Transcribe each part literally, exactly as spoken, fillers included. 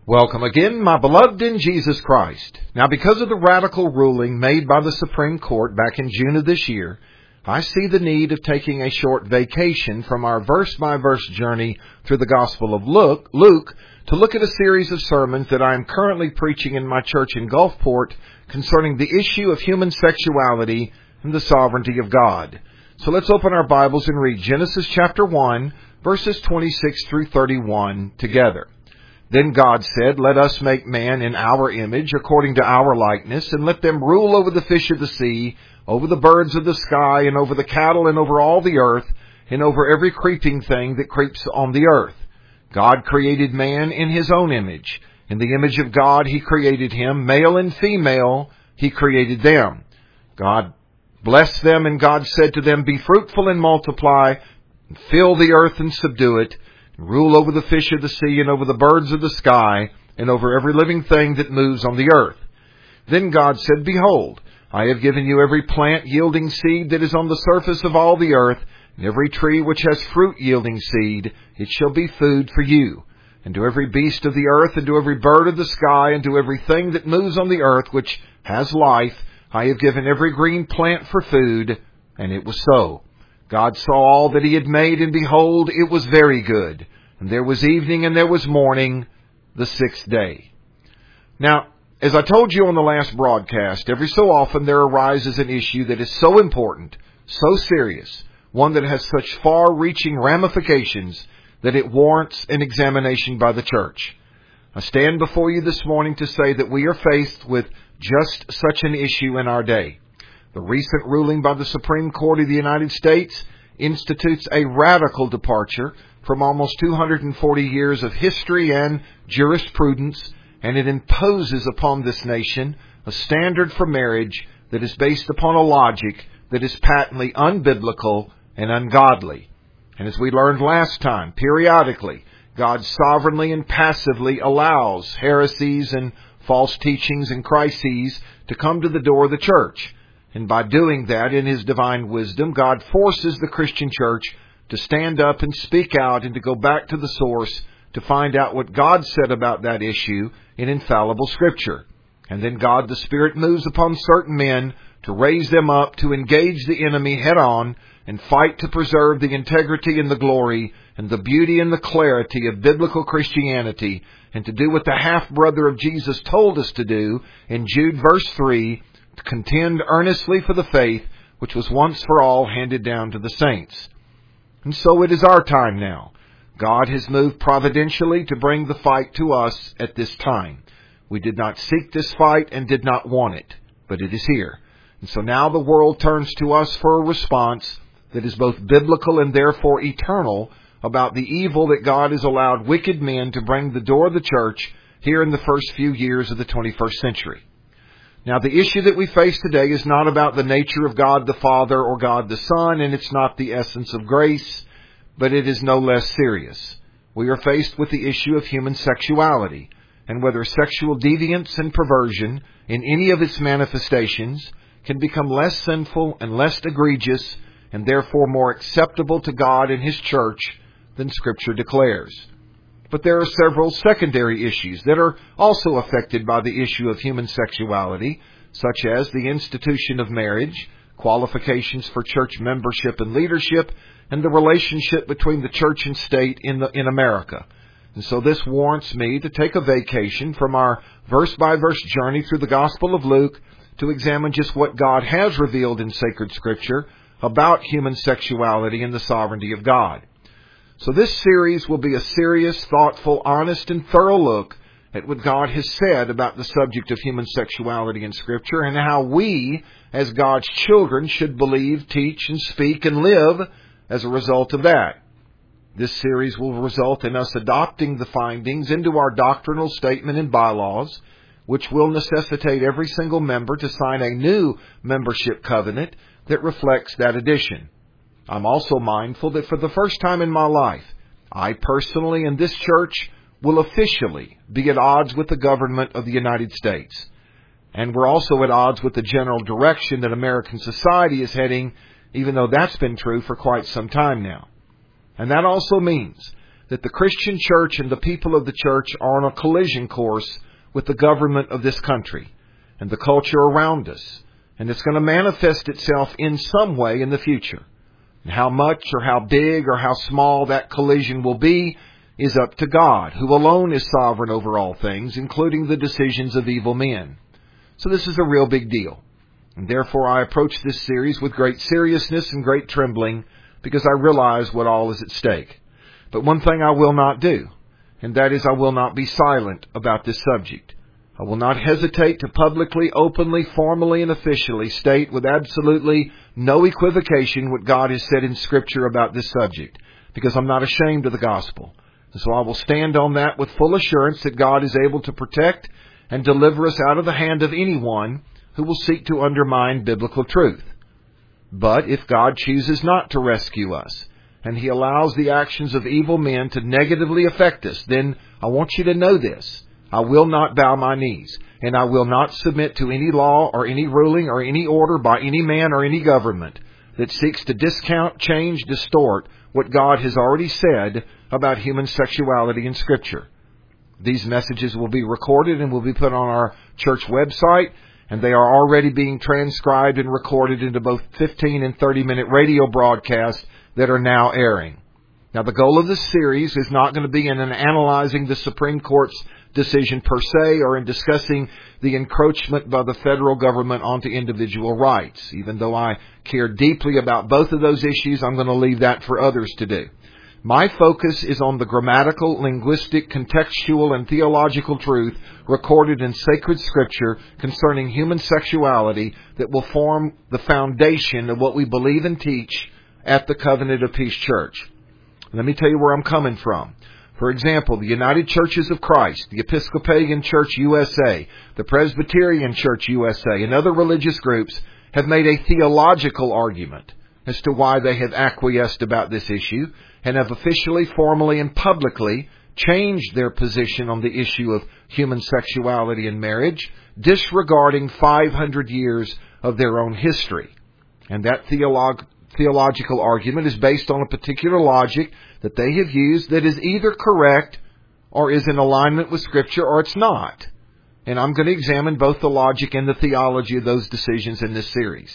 Welcome again, my beloved in Jesus Christ. Now, because of the radical ruling made by the Supreme Court back in June of this year, I see the need of taking a short vacation from our verse-by-verse journey through the Gospel of Luke, Luke to look at a series of sermons that I am currently preaching in my church in Gulfport concerning the issue of human sexuality and the sovereignty of God. So let's open our Bibles and read Genesis chapter one, verses twenty-six through thirty-one together. Then God said, "Let us make man in our image, according to our likeness, and let them rule over the fish of the sea, over the birds of the sky, and over the cattle, and over all the earth, and over every creeping thing that creeps on the earth." God created man in his own image. In the image of God he created him, male and female he created them. God blessed them, and God said to them, "Be fruitful and multiply, and fill the earth and subdue it, rule over the fish of the sea and over the birds of the sky and over every living thing that moves on the earth." Then God said, "Behold, I have given you every plant yielding seed that is on the surface of all the earth, and every tree which has fruit yielding seed, it shall be food for you. And to every beast of the earth, and to every bird of the sky, and to every thing that moves on the earth which has life, I have given every green plant for food." And it was so. God saw all that he had made, and behold, it was very good. And there was evening and there was morning, the sixth day. Now, as I told you on the last broadcast, every so often there arises an issue that is so important, so serious, one that has such far-reaching ramifications that it warrants an examination by the church. I stand before you this morning to say that we are faced with just such an issue in our day. The recent ruling by the Supreme Court of the United States institutes a radical departure from almost two hundred forty years of history and jurisprudence, and it imposes upon this nation a standard for marriage that is based upon a logic that is patently unbiblical and ungodly. And as we learned last time, periodically, God sovereignly and passively allows heresies and false teachings and crises to come to the door of the church. And by doing that, in His divine wisdom, God forces the Christian church to stand up and speak out and to go back to the source to find out what God said about that issue in infallible Scripture. And then God the Spirit moves upon certain men to raise them up to engage the enemy head on and fight to preserve the integrity and the glory and the beauty and the clarity of biblical Christianity, and to do what the half-brother of Jesus told us to do in Jude verse three, to contend earnestly for the faith which was once for all handed down to the saints. And so it is our time now. God has moved providentially to bring the fight to us at this time. We did not seek this fight and did not want it, but it is here. And so now the world turns to us for a response that is both biblical and therefore eternal about the evil that God has allowed wicked men to bring to the door of the church here in the first few years of the twenty-first century. Now, the issue that we face today is not about the nature of God the Father or God the Son, and it's not the essence of grace, but it is no less serious. We are faced with the issue of human sexuality, and whether sexual deviance and perversion in any of its manifestations can become less sinful and less egregious, and therefore more acceptable to God and His church than Scripture declares. But there are several secondary issues that are also affected by the issue of human sexuality, such as the institution of marriage, qualifications for church membership and leadership, and the relationship between the church and state in the, in America. And so this warrants me to take a vacation from our verse-by-verse journey through the Gospel of Luke to examine just what God has revealed in sacred Scripture about human sexuality and the sovereignty of God. So this series will be a serious, thoughtful, honest, and thorough look at what God has said about the subject of human sexuality in Scripture and how we, as God's children, should believe, teach, and speak and live as a result of that. This series will result in us adopting the findings into our doctrinal statement and bylaws, which will necessitate every single member to sign a new membership covenant that reflects that addition. I'm also mindful that for the first time in my life, I personally and this church will officially be at odds with the government of the United States. And we're also at odds with the general direction that American society is heading, even though that's been true for quite some time now. And that also means that the Christian church and the people of the church are on a collision course with the government of this country and the culture around us. And it's going to manifest itself in some way in the future. And how much or how big or how small that collision will be is up to God, who alone is sovereign over all things, including the decisions of evil men. So this is a real big deal. And therefore I approach this series with great seriousness and great trembling, because I realize what all is at stake. But one thing I will not do, and that is I will not be silent about this subject. I will not hesitate to publicly, openly, formally, and officially state with absolutely no equivocation what God has said in Scripture about this subject, because I'm not ashamed of the gospel. And so I will stand on that with full assurance that God is able to protect and deliver us out of the hand of anyone who will seek to undermine biblical truth. But if God chooses not to rescue us, and He allows the actions of evil men to negatively affect us, then I want you to know this. I will not bow my knees, and I will not submit to any law or any ruling or any order by any man or any government that seeks to discount, change, distort what God has already said about human sexuality in Scripture. These messages will be recorded and will be put on our church website, and they are already being transcribed and recorded into both fifteen and thirty minute radio broadcasts that are now airing. Now, the goal of this series is not going to be in an analyzing the Supreme Court's decision per se or in discussing the encroachment by the federal government onto individual rights. Even though I care deeply about both of those issues, I'm going to leave that for others to do. My focus is on the grammatical, linguistic, contextual, and theological truth recorded in sacred Scripture concerning human sexuality that will form the foundation of what we believe and teach at the Covenant of Peace Church. Let me tell you where I'm coming from. For example, the United Churches of Christ, the Episcopalian Church U S A, the Presbyterian Church U S A, and other religious groups have made a theological argument as to why they have acquiesced about this issue and have officially, formally, and publicly changed their position on the issue of human sexuality and marriage, disregarding five hundred years of their own history. And that theolog- theological argument is based on a particular logic that they have used that is either correct or is in alignment with Scripture or it's not. And I'm going to examine both the logic and the theology of those decisions in this series.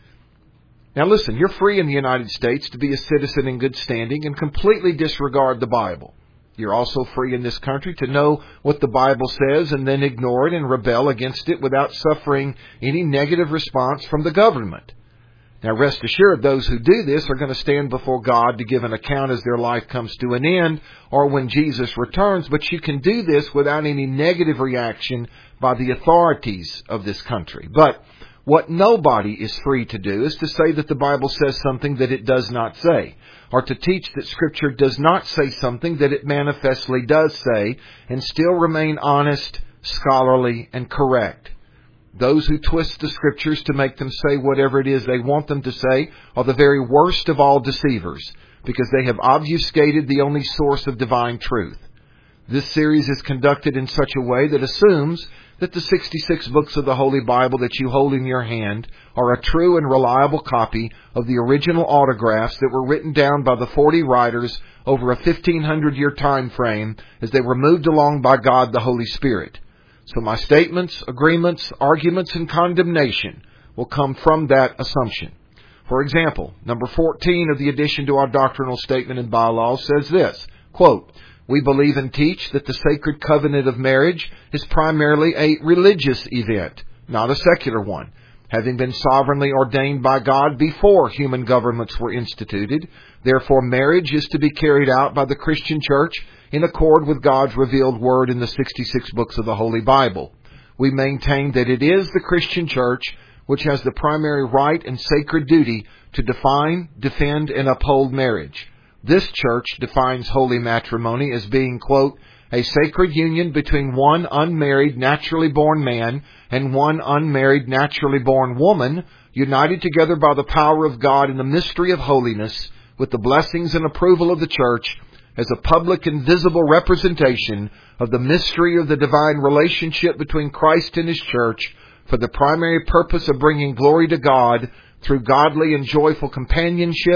Now listen, you're free in the United States to be a citizen in good standing and completely disregard the Bible. You're also free in this country to know what the Bible says and then ignore it and rebel against it without suffering any negative response from the government. Now rest assured, those who do this are going to stand before God to give an account as their life comes to an end or when Jesus returns, but you can do this without any negative reaction by the authorities of this country. But what nobody is free to do is to say that the Bible says something that it does not say, or to teach that Scripture does not say something that it manifestly does say, and still remain honest, scholarly, and correct. Those who twist the Scriptures to make them say whatever it is they want them to say are the very worst of all deceivers, because they have obfuscated the only source of divine truth. This series is conducted in such a way that assumes that the sixty-six books of the Holy Bible that you hold in your hand are a true and reliable copy of the original autographs that were written down by the forty writers over a fifteen hundred year time frame as they were moved along by God the Holy Spirit. So my statements, agreements, arguments, and condemnation will come from that assumption. For example, number fourteen of the addition to our doctrinal statement and bylaws says this, quote, "We believe and teach that the sacred covenant of marriage is primarily a religious event, not a secular one, having been sovereignly ordained by God before human governments were instituted. Therefore, marriage is to be carried out by the Christian church in accord with God's revealed word in the sixty-six books of the Holy Bible. We maintain that it is the Christian church which has the primary right and sacred duty to define, defend, and uphold marriage. This church defines holy matrimony as being, quote, a sacred union between one unmarried, naturally born man and one unmarried, naturally born woman, united together by the power of God in the mystery of holiness, with the blessings and approval of the church, as a public and visible representation of the mystery of the divine relationship between Christ and His church, for the primary purpose of bringing glory to God through godly and joyful companionship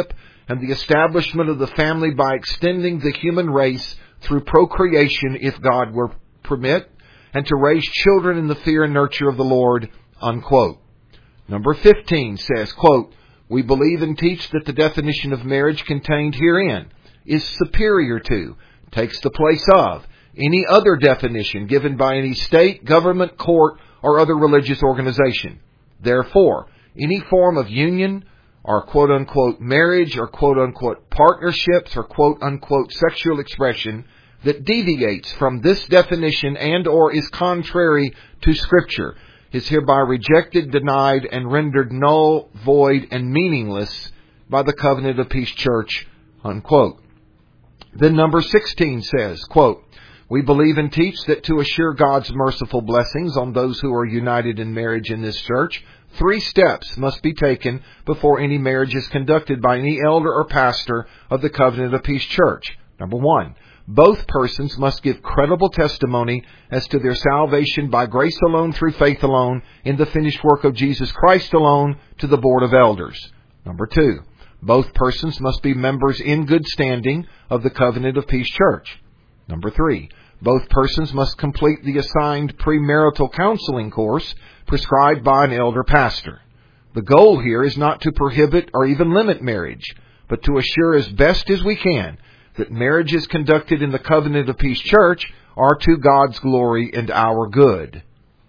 and the establishment of the family by extending the human race through procreation if God will permit, and to raise children in the fear and nurture of the Lord, unquote. Number fifteen says, quote, we believe and teach that the definition of marriage contained herein is superior to, takes the place of, any other definition given by any state, government, court, or other religious organization. Therefore, any form of union or quote-unquote marriage or quote-unquote partnerships or quote-unquote sexual expression that deviates from this definition and or is contrary to Scripture is hereby rejected, denied, and rendered null, void, and meaningless by the Covenant of Peace Church, unquote. Then number sixteen says, quote, we believe and teach that to assure God's merciful blessings on those who are united in marriage in this church, three steps must be taken before any marriage is conducted by any elder or pastor of the Covenant of Peace Church. Number one, both persons must give credible testimony as to their salvation by grace alone through faith alone in the finished work of Jesus Christ alone to the Board of Elders. Number two, both persons must be members in good standing of the Covenant of Peace Church. Number three, both persons must complete the assigned premarital counseling course prescribed by an elder pastor. The goal here is not to prohibit or even limit marriage, but to assure as best as we can that marriages conducted in the Covenant of Peace Church are to God's glory and our good.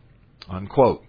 Unquote.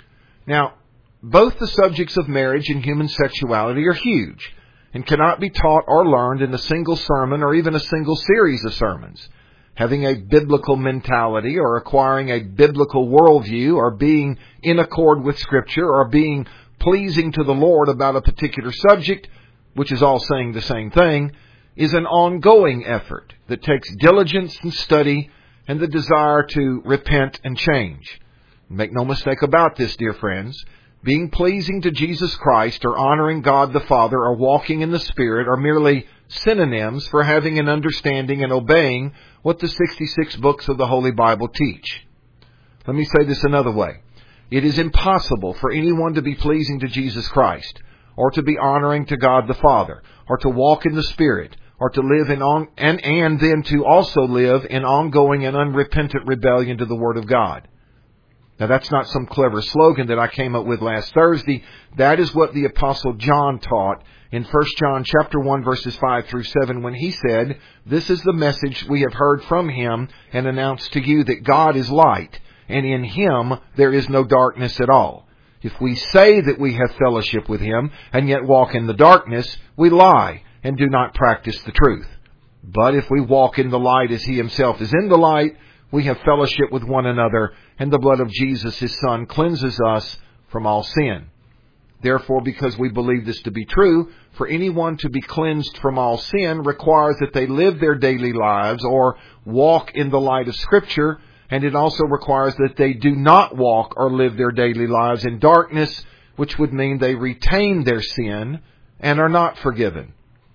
Now, both the subjects of marriage and human sexuality are huge and cannot be taught or learned in a single sermon or even a single series of sermons. Having a biblical mentality or acquiring a biblical worldview or being in accord with Scripture or being pleasing to the Lord about a particular subject, which is all saying the same thing, is an ongoing effort that takes diligence and study and the desire to repent and change. Make no mistake about this, dear friends. Being pleasing to Jesus Christ or honoring God the Father or walking in the Spirit are merely synonyms for having an understanding and obeying what the sixty-six books of the Holy Bible teach. Let me say this another way. It is impossible for anyone to be pleasing to Jesus Christ or to be honoring to God the Father or to walk in the Spirit or to live in on, and, and then to also live in ongoing and unrepentant rebellion to the Word of God. Now, that's not some clever slogan that I came up with last Thursday. That is what the Apostle John taught in First John chapter one, verses five through seven, when he said, this is the message we have heard from Him and announced to you, that God is light, and in Him there is no darkness at all. If we say that we have fellowship with Him and yet walk in the darkness, we lie and do not practice the truth. But if we walk in the light as He Himself is in the light, we have fellowship with one another, and the blood of Jesus, His Son, cleanses us from all sin. Therefore, because we believe this to be true, for anyone to be cleansed from all sin requires that they live their daily lives or walk in the light of Scripture, and it also requires that they do not walk or live their daily lives in darkness, which would mean they retain their sin and are not forgiven.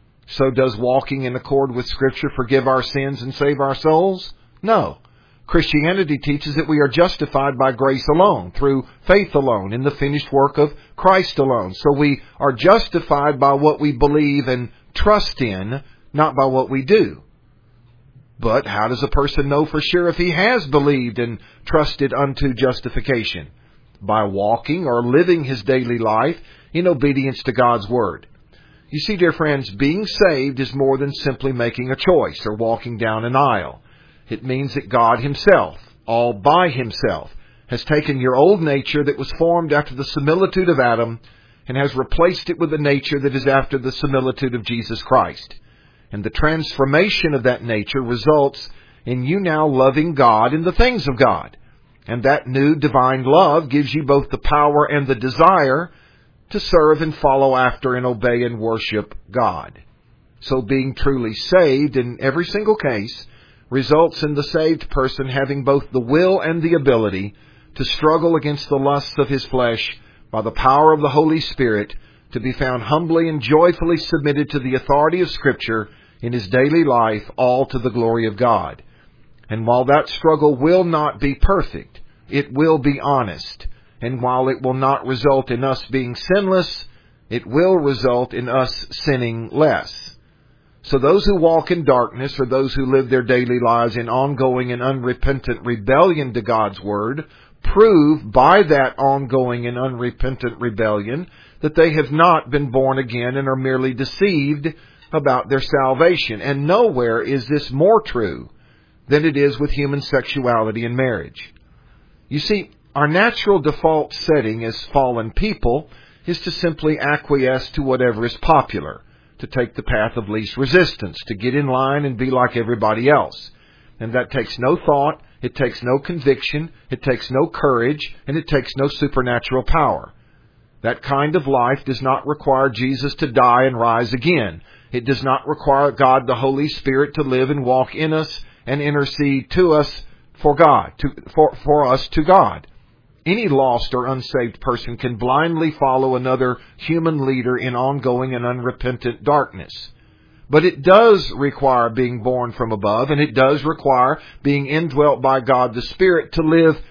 So does walking in accord with Scripture forgive our sins and save our souls? No. Christianity teaches that we are justified by grace alone, through faith alone, in the finished work of Christ alone. So we are justified by what we believe and trust in, not by what we do. But how does a person know for sure if he has believed and trusted unto justification? By walking or living his daily life in obedience to God's Word. You see, dear friends, being saved is more than simply making a choice or walking down an aisle. It means that God Himself, all by Himself, has taken your old nature that was formed after the similitude of Adam and has replaced it with a nature that is after the similitude of Jesus Christ. And the transformation of that nature results in you now loving God and the things of God. And that new divine love gives you both the power and the desire to serve and follow after and obey and worship God. So being truly saved in every single case results in the saved person having both the will and the ability to struggle against the lusts of his flesh by the power of the Holy Spirit, to be found humbly and joyfully submitted to the authority of Scripture in his daily life, all to the glory of God. And while that struggle will not be perfect, it will be honest. And while it will not result in us being sinless, it will result in us sinning less. So those who walk in darkness, or those who live their daily lives in ongoing and unrepentant rebellion to God's Word, prove by that ongoing and unrepentant rebellion that they have not been born again and are merely deceived about their salvation. And nowhere is this more true than it is with human sexuality and marriage. You see, our natural default setting as fallen people is to simply acquiesce to whatever is popular, to take the path of least resistance, to get in line and be like everybody else. And that takes no thought, it takes no conviction, it takes no courage, and it takes no supernatural power. That kind of life does not require Jesus to die and rise again. It does not require God the Holy Spirit to live and walk in us and intercede to us for God, to, for, for us to God. Any lost or unsaved person can blindly follow another human leader in ongoing and unrepentant darkness. But it does require being born from above, and it does require being indwelt by God the Spirit to live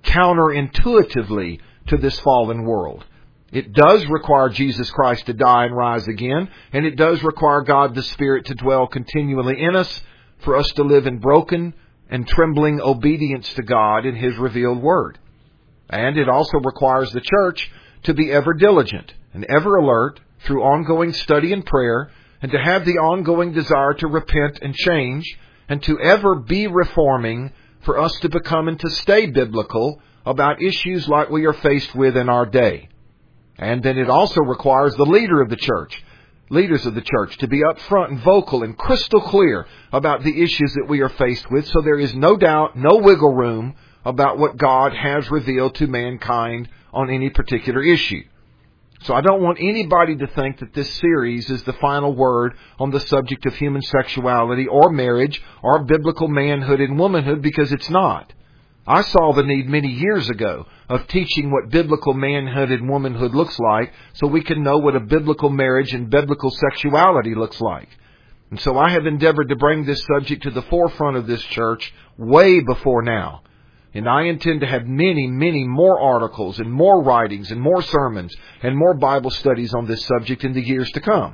counterintuitively to this fallen world. It does require Jesus Christ to die and rise again, and it does require God the Spirit to dwell continually in us for us to live in broken and trembling obedience to God in His revealed Word. And it also requires the church to be ever diligent and ever alert through ongoing study and prayer, and to have the ongoing desire to repent and change, and to ever be reforming for us to become and to stay biblical about issues like we are faced with in our day. And then it also requires the leader of the church, leaders of the church, to be upfront and vocal and crystal clear about the issues that we are faced with, so there is no doubt, no wiggle room about what God has revealed to mankind on any particular issue. So I don't want anybody to think that this series is the final word on the subject of human sexuality or marriage or biblical manhood and womanhood, because it's not. I saw the need many years ago of teaching what biblical manhood and womanhood looks like, so we can know what a biblical marriage and biblical sexuality looks like. And so I have endeavored to bring this subject to the forefront of this church way before now. And I intend to have many, many more articles and more writings and more sermons and more Bible studies on this subject in the years to come.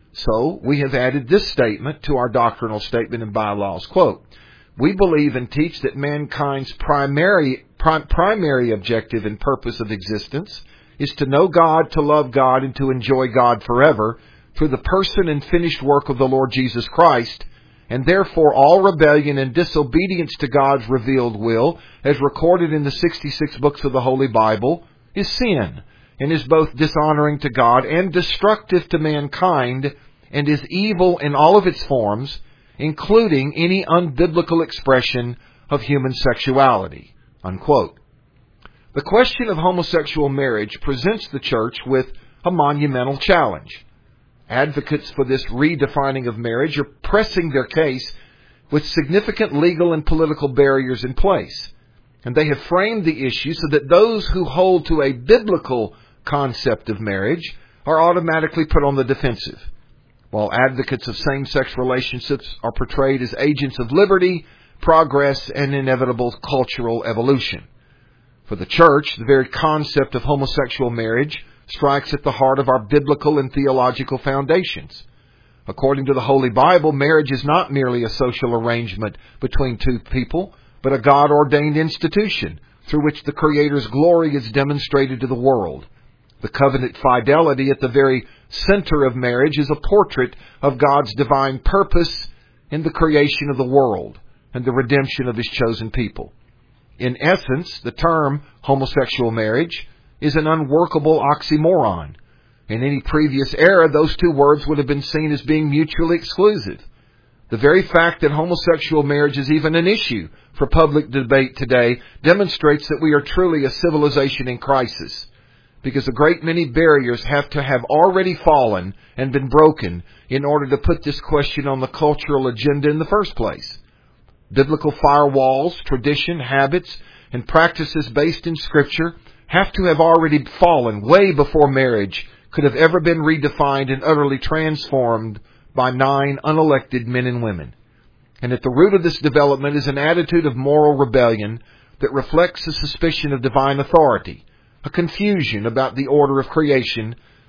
So we have added this statement to our doctrinal statement and bylaws. Quote, "We believe and teach that mankind's primary, prim, primary objective and purpose of existence is to know God, to love God, and to enjoy God forever through the person and finished work of the Lord Jesus Christ. And therefore all rebellion and disobedience to God's revealed will, as recorded in the sixty-six books of the Holy Bible, is sin, and is both dishonoring to God and destructive to mankind, and is evil in all of its forms, including any unbiblical expression of human sexuality." Unquote. The question of homosexual marriage presents the church with a monumental challenge. Advocates for this redefining of marriage are pressing their case with significant legal and political barriers in place. And they have framed the issue so that those who hold to a biblical concept of marriage are automatically put on the defensive, while advocates of same-sex relationships are portrayed as agents of liberty, progress, and inevitable cultural evolution. For the church, the very concept of homosexual marriage strikes at the heart of our biblical and theological foundations. According to the Holy Bible, marriage is not merely a social arrangement between two people, but a God-ordained institution through which the Creator's glory is demonstrated to the world. The covenant fidelity at the very center of marriage is a portrait of God's divine purpose in the creation of the world and the redemption of His chosen people. In essence, the term homosexual marriage is an unworkable oxymoron. In any previous era, those two words would have been seen as being mutually exclusive. The very fact that homosexual marriage is even an issue for public debate today demonstrates that we are truly a civilization in crisis, because a great many barriers have to have already fallen and been broken in order to put this question on the cultural agenda in the first place. Biblical firewalls, tradition, habits, and practices based in Scripture have to have already fallen way before marriage could have ever been redefined and utterly transformed by nine unelected men and women. And at the root of this development is an attitude of moral rebellion that reflects a suspicion of divine authority, a confusion about the order of creation,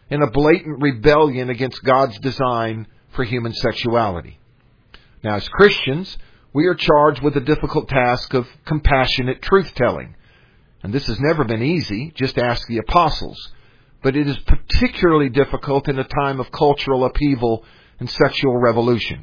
in a blatant rebellion against God's design for human sexuality. Now, as Christians, we are charged with the difficult task of compassionate truth-telling. And this has never been easy, just ask the apostles. But it is particularly difficult in a time of cultural upheaval and sexual revolution.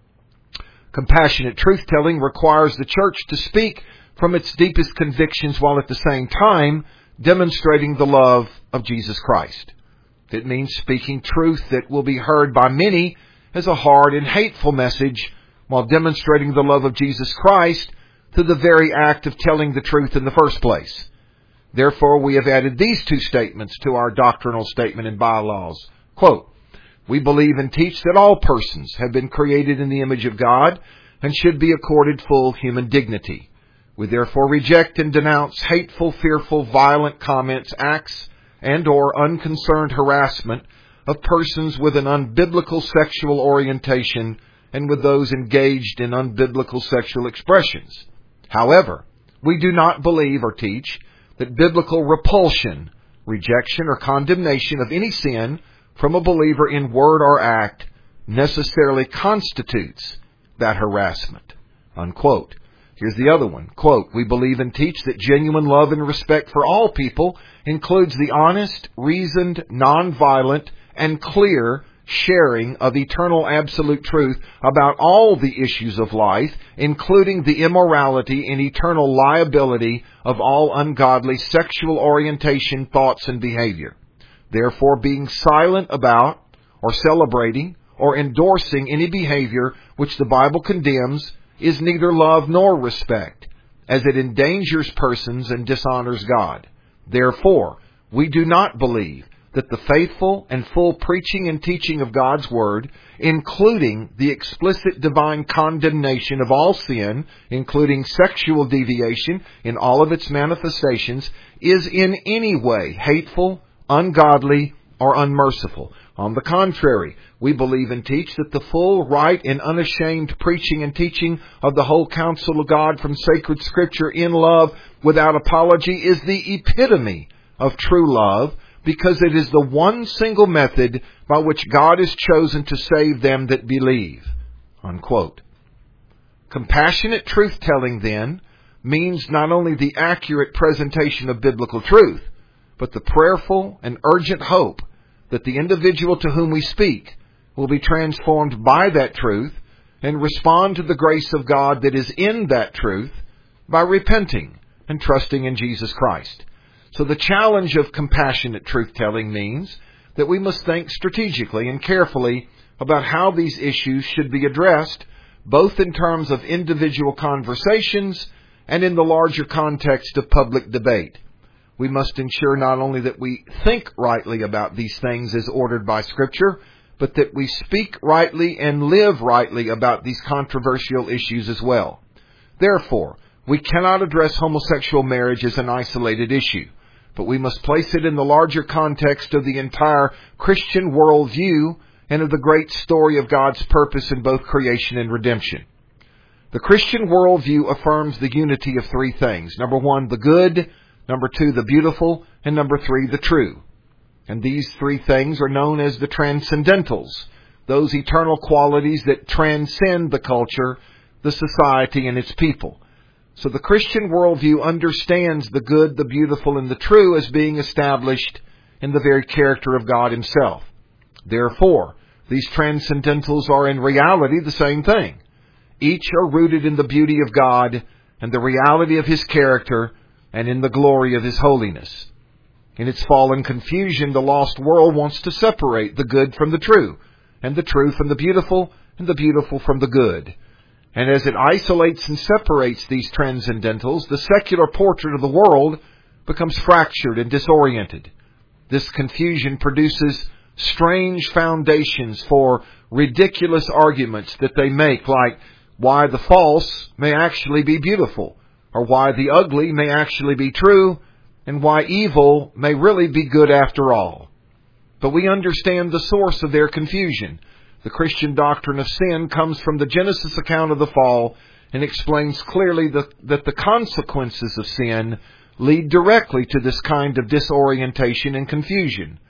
Compassionate truth-telling requires the church to speak from its deepest convictions while at the same time demonstrating the love of Jesus Christ. It means speaking truth that will be heard by many as a hard and hateful message while demonstrating the love of Jesus Christ through the very act of telling the truth in the first place. Therefore, we have added these two statements to our doctrinal statement and bylaws. Quote, "We believe and teach that all persons have been created in the image of God and should be accorded full human dignity. We therefore reject and denounce hateful, fearful, violent comments, acts, and or unconcerned harassment of persons with an unbiblical sexual orientation and with those engaged in unbiblical sexual expressions. However, we do not believe or teach that biblical repulsion, rejection, or condemnation of any sin from a believer in word or act necessarily constitutes that harassment." Unquote. Here's the other one. Quote, "We believe and teach that genuine love and respect for all people includes the honest, reasoned, nonviolent, and clear sharing of eternal absolute truth about all the issues of life, including the immorality and eternal liability of all ungodly sexual orientation, thoughts, and behavior. Therefore, being silent about, or celebrating, or endorsing any behavior which the Bible condemns is neither love nor respect, as it endangers persons and dishonors God. Therefore, we do not believe that the faithful and full preaching and teaching of God's Word, including the explicit divine condemnation of all sin, including sexual deviation in all of its manifestations, is in any way hateful, ungodly, or unmerciful. On the contrary, we believe and teach that the full, right, and unashamed preaching and teaching of the whole counsel of God from sacred Scripture in love without apology is the epitome of true love, because it is the one single method by which God has chosen to save them that believe." Unquote. Compassionate truth-telling, then, means not only the accurate presentation of biblical truth, but the prayerful and urgent hope that the individual to whom we speak will be transformed by that truth and respond to the grace of God that is in that truth by repenting and trusting in Jesus Christ. So the challenge of compassionate truth-telling means that we must think strategically and carefully about how these issues should be addressed, both in terms of individual conversations and in the larger context of public debate. We must ensure not only that we think rightly about these things as ordered by Scripture, but that we speak rightly and live rightly about these controversial issues as well. Therefore, we cannot address homosexual marriage as an isolated issue, but we must place it in the larger context of the entire Christian worldview and of the great story of God's purpose in both creation and redemption. The Christian worldview affirms the unity of three things. Number one, the good. Number two, the beautiful. And number three, the true. And these three things are known as the transcendentals, those eternal qualities that transcend the culture, the society, and its people. So the Christian worldview understands the good, the beautiful, and the true as being established in the very character of God Himself. Therefore, these transcendentals are in reality the same thing. Each are rooted in the beauty of God and the reality of His character and in the glory of His holiness. In its fallen confusion, the lost world wants to separate the good from the true, and the true from the beautiful, and the beautiful from the good. And as it isolates and separates these transcendentals, the secular portrait of the world becomes fractured and disoriented. This confusion produces strange foundations for ridiculous arguments that they make, like why the false may actually be beautiful, or why the ugly may actually be true, and why evil may really be good after all. But we understand the source of their confusion. The Christian doctrine of sin comes from the Genesis account of the fall and explains clearly the, that the consequences of sin lead directly to this kind of disorientation and confusion.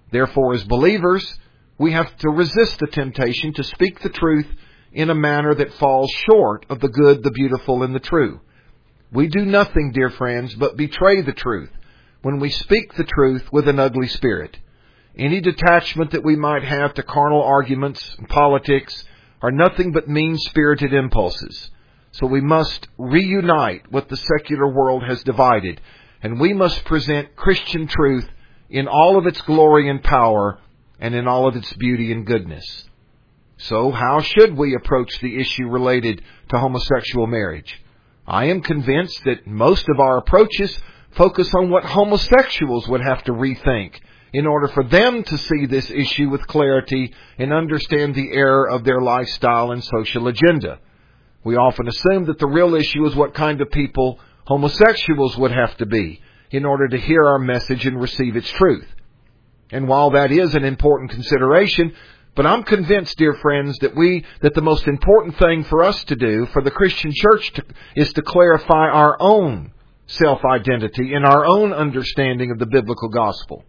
Therefore, as believers, we have to resist the temptation to speak the truth in a manner that falls short of the good, the beautiful, and the true. We do nothing, dear friends, but betray the truth when we speak the truth with an ugly spirit. Any detachment that we might have to carnal arguments and politics are nothing but mean-spirited impulses. So we must reunite what the secular world has divided, and we must present Christian truth in all of its glory and power and in all of its beauty and goodness. So how should we approach the issue related to homosexual marriage? I am convinced that most of our approaches focus on what homosexuals would have to rethink in order for them to see this issue with clarity and understand the error of their lifestyle and social agenda. We often assume that the real issue is what kind of people homosexuals would have to be in order to hear our message and receive its truth. And while that is an important consideration, but I'm convinced, dear friends, that we that the most important thing for us to do, for the Christian church, to, is to clarify our own self-identity and our own understanding of the biblical gospel.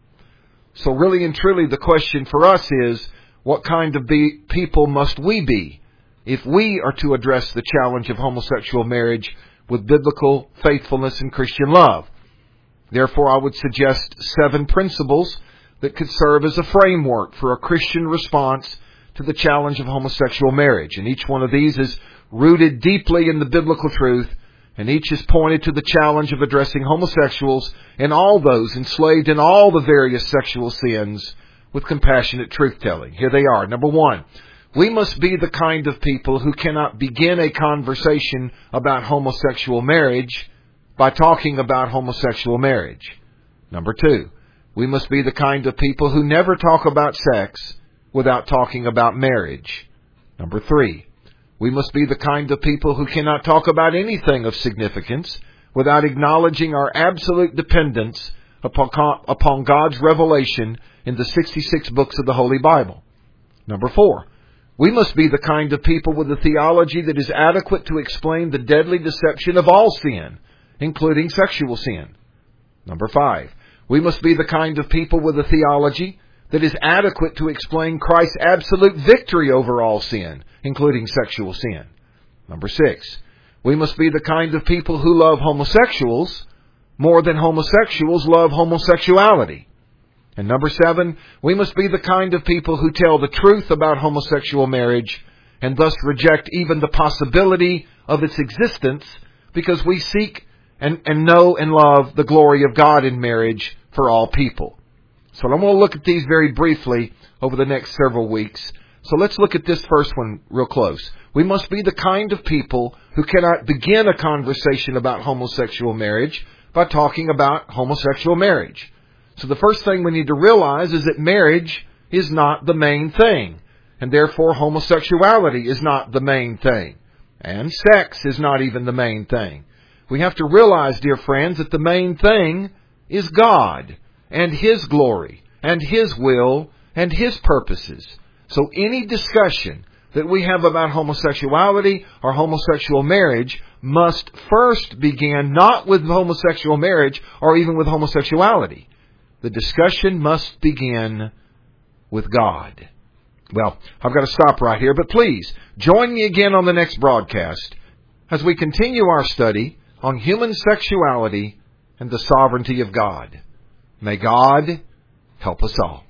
So really and truly, the question for us is, what kind of be, people must we be if we are to address the challenge of homosexual marriage with biblical faithfulness and Christian love? Therefore, I would suggest seven principles that could serve as a framework for a Christian response to the challenge of homosexual marriage. And each one of these is rooted deeply in the biblical truth, and each is pointed to the challenge of addressing homosexuals and all those enslaved in all the various sexual sins with compassionate truth-telling. Here they are. Number one, we must be the kind of people who cannot begin a conversation about homosexual marriage by talking about homosexual marriage. Number two, we must be the kind of people who never talk about sex without talking about marriage. Number three, we must be the kind of people who cannot talk about anything of significance without acknowledging our absolute dependence upon, upon God's revelation in the sixty-six books of the Holy Bible. Number four, we must be the kind of people with a theology that is adequate to explain the deadly deception of all sin, including sexual sin. Number five, we must be the kind of people with a theology that is adequate to explain Christ's absolute victory over all sin, including sexual sin. Number six, we must be the kind of people who love homosexuals more than homosexuals love homosexuality. And number seven, we must be the kind of people who tell the truth about homosexual marriage and thus reject even the possibility of its existence because we seek and, and know and love the glory of God in marriage for all people. So I'm going to look at these very briefly over the next several weeks. So let's look at this first one real close. We must be the kind of people who cannot begin a conversation about homosexual marriage by talking about homosexual marriage. So the first thing we need to realize is that marriage is not the main thing, and therefore homosexuality is not the main thing, and sex is not even the main thing. We have to realize, dear friends, that the main thing is God and His glory and His will and His purposes. So any discussion that we have about homosexuality or homosexual marriage must first begin not with homosexual marriage or even with homosexuality. The discussion must begin with God. Well, I've got to stop right here, but please join me again on the next broadcast as we continue our study on human sexuality and the sovereignty of God. May God help us all.